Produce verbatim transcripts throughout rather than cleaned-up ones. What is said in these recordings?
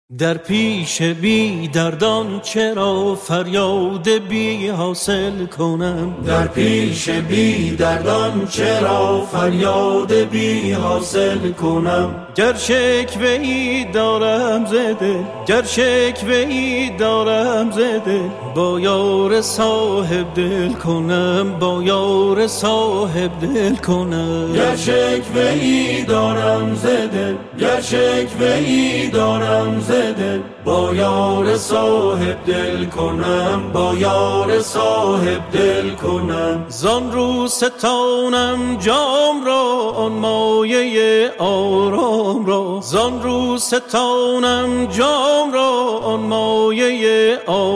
در پیش بی دردان چرا فریاد بی حاصل کنم؟ در پیش بی دردان چرا فریاد بی حاصل کنم؟ گر شکوه ای دارم ز دل، گر شکوه ای دارم ز دل، با یار صاحب دل کنم، با یار صاحب دل کنم. گر شکوه ای دارم ز دل، گر شکوه ای دارم ز دل، با یار صاحب دل کنم، با یار صاحب دل کنم. زان رو ستانم جام را، آن مایه آرام را، زان رو ستانم جام را، آن مایه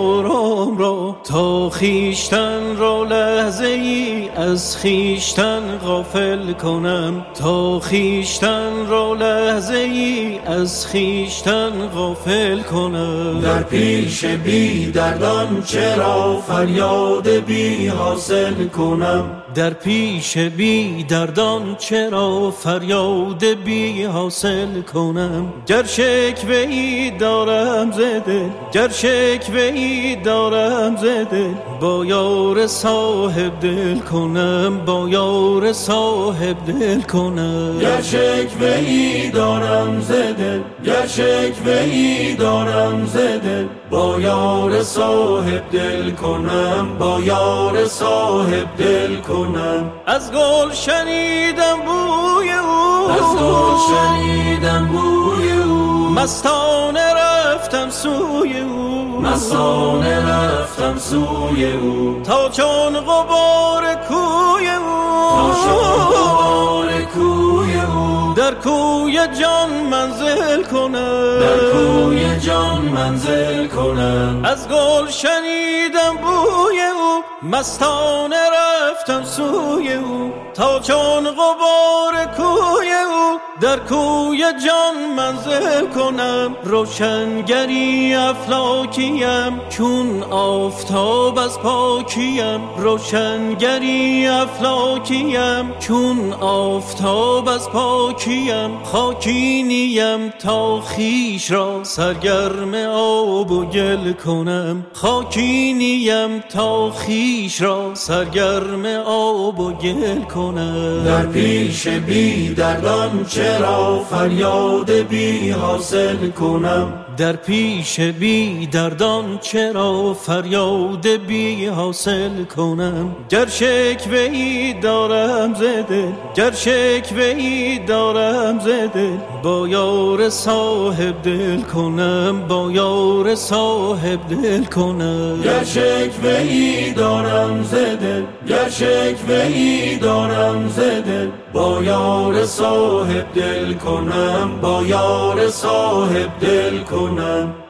آرام را، تا خیشتن را لحظه ای از خیشتن غافل کنم، تا خیشتن را لحظه ای از خیشتن غافل کنم. در پیش بی دردان چرا فریاد بی حاصل کنم؟ در پیش بی دردان چرا فریاد بی حاصل کنم؟ گر شکوه ای دارم ز دل، گر شکوه ای دارم ز دل، با یار صاحب دل کنم، با یار صاحب دل کنم. گر شکوه ای دارم ز دل، گر شکوه ای دارم ز دل، با یار صاحب دل کنم، با یار صاحب دل کنم. از گل شنیدم بوی او، از گل شنیدم بوی او، مستانه رفتم سوی او، مستانه رفتم سوی او، تا چون غبار کوی او، تا چون غبار کوی او، در کوی جان منزل کنم، در کوی جان منزل کنم. از گل شنیدم بوی او، مستانه رفتم سوی او، تا چون غبار کوی او، در کوی جان منزل کنم. روشنگری افلاکیم چون آفتاب از پاکیم، روشنگری افلاکیم چون آفتاب از پاکیم، خاکی نیم تا خیش را سرگرم آب و گل کنم، خاکی نیم تا خیش را سرگرم آب و گل کنم. در پیش بی دردان چرا فریاد بی حاصل کنم؟ در پیش بی دردان چرا فریاد بی حاصل کنم؟ گر شکوه ای دارم ز دل، گر شکوه ای دارم ز دل، با یار صاحب دل کنم، با یار صاحب دل کنم. گر شکوه ای دارم ز دل، گر شکوه ای دارم ز دل، با یار صاحب دل کنم، با یار صاحب دل کنم.